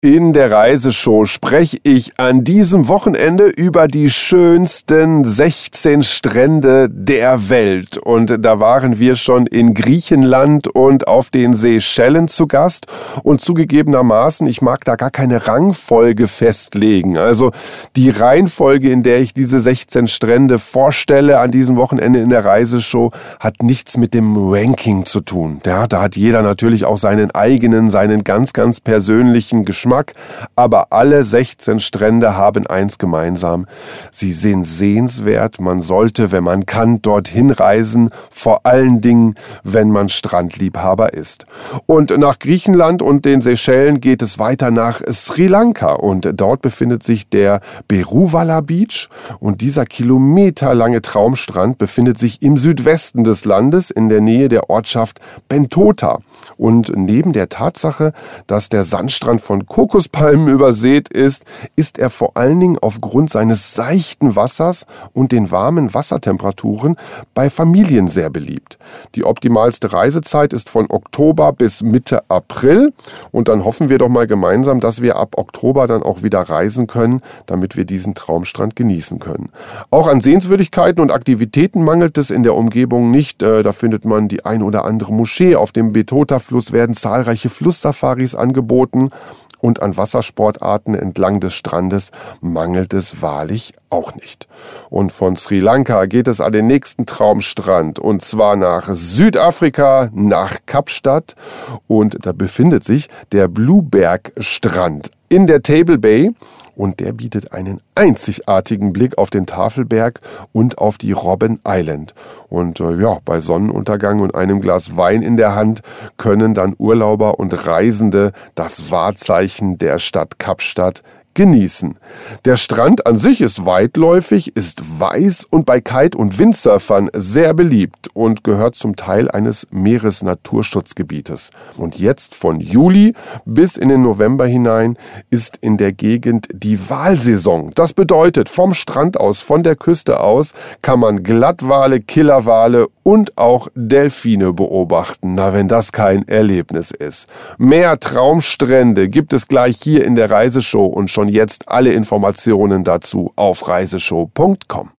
In der Reiseshow spreche ich an diesem Wochenende über die schönsten 16 Strände der Welt. Und da waren wir schon in Griechenland und auf den Seychellen zu Gast. Und zugegebenermaßen, ich mag da gar keine Rangfolge festlegen. Also die Reihenfolge, in der ich diese 16 Strände vorstelle an diesem Wochenende in der Reiseshow, hat nichts mit dem Ranking zu tun. Ja, da hat jeder natürlich auch seinen eigenen, seinen ganz, ganz persönlichen Geschmack. Aber alle 16 Strände haben eins gemeinsam. Sie sind sehenswert. Man sollte, wenn man kann, dorthin reisen. Vor allen Dingen, wenn man Strandliebhaber ist. Und nach Griechenland und den Seychellen geht es weiter nach Sri Lanka. Und dort befindet sich der Beruvala Beach. Und dieser kilometerlange Traumstrand befindet sich im Südwesten des Landes, in der Nähe der Ortschaft Bentota. Und neben der Tatsache, dass der Sandstrand von Kokospalmen übersät ist, ist er vor allen Dingen aufgrund seines seichten Wassers und den warmen Wassertemperaturen bei Familien sehr beliebt. Die optimalste Reisezeit ist von Oktober bis Mitte April. Und dann hoffen wir doch mal gemeinsam, dass wir ab Oktober dann auch wieder reisen können, damit wir diesen Traumstrand genießen können. Auch an Sehenswürdigkeiten und Aktivitäten mangelt es in der Umgebung nicht. Da findet man die ein oder andere Moschee. Auf dem Bentota-Fluss werden zahlreiche Flusssafaris angeboten. Und an Wassersportarten entlang des Strandes mangelt es wahrlich auch nicht. Und von Sri Lanka geht es an den nächsten Traumstrand, und zwar nach Südafrika, nach Kapstadt. Und da befindet sich der Blueberg-Strand in der Table Bay. Und der bietet einen einzigartigen Blick auf den Tafelberg und auf die Robben Island. Und bei Sonnenuntergang und einem Glas Wein in der Hand können dann Urlauber und Reisende das Wahrzeichen der Stadt Kapstadt genießen. Der Strand an sich ist weitläufig, ist weiß und bei Kite- und Windsurfern sehr beliebt und gehört zum Teil eines Meeresnaturschutzgebietes. Und jetzt von Juli bis in den November hinein ist in der Gegend die Walsaison. Das bedeutet, vom Strand aus, von der Küste aus, kann man Glattwale, Killerwale und auch Delfine beobachten. Na, wenn das kein Erlebnis ist. Mehr Traumstrände gibt es gleich hier in der Reiseshow und schon jetzt alle Informationen dazu auf reiseshow.com.